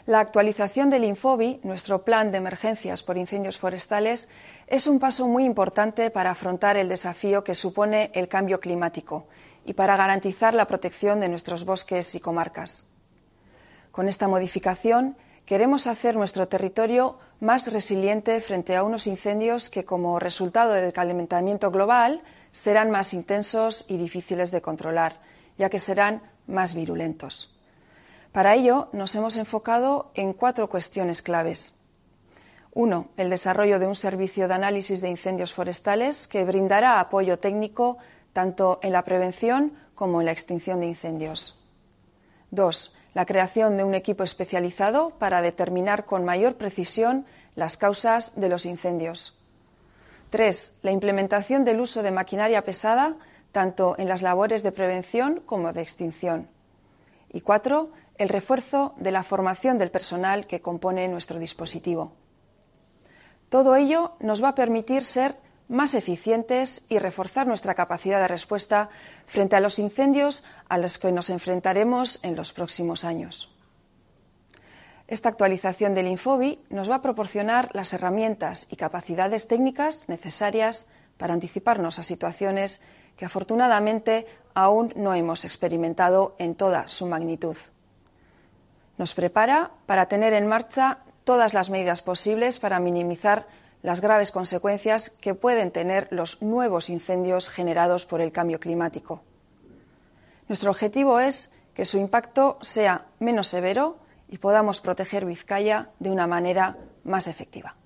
La actualización del Infobi, nuestro plan de emergencias por incendios forestales, es un paso muy importante para afrontar el desafío que supone el cambio climático y para garantizar la protección de nuestros bosques y comarcas. Con esta modificación, queremos hacer nuestro territorio más resiliente frente a unos incendios que, como resultado del calentamiento global, serán más intensos y difíciles de controlar, ya que serán más virulentos. Para ello, nos hemos enfocado en 4 cuestiones claves. 1. El desarrollo de un servicio de análisis de incendios forestales que brindará apoyo técnico tanto en la prevención como en la extinción de incendios. 2. La creación de un equipo especializado para determinar con mayor precisión las causas de los incendios. 3. La implementación del uso de maquinaria pesada tanto en las labores de prevención como de extinción. Y 4. El refuerzo de la formación del personal que compone nuestro dispositivo. Todo ello nos va a permitir ser más eficientes y reforzar nuestra capacidad de respuesta frente a los incendios a los que nos enfrentaremos en los próximos años. Esta actualización del Infobi nos va a proporcionar las herramientas y capacidades técnicas necesarias para anticiparnos a situaciones que afortunadamente aún no hemos experimentado en toda su magnitud. Nos prepara para tener en marcha todas las medidas posibles para minimizar las graves consecuencias que pueden tener los nuevos incendios generados por el cambio climático. Nuestro objetivo es que su impacto sea menos severo y podamos proteger Vizcaya de una manera más efectiva.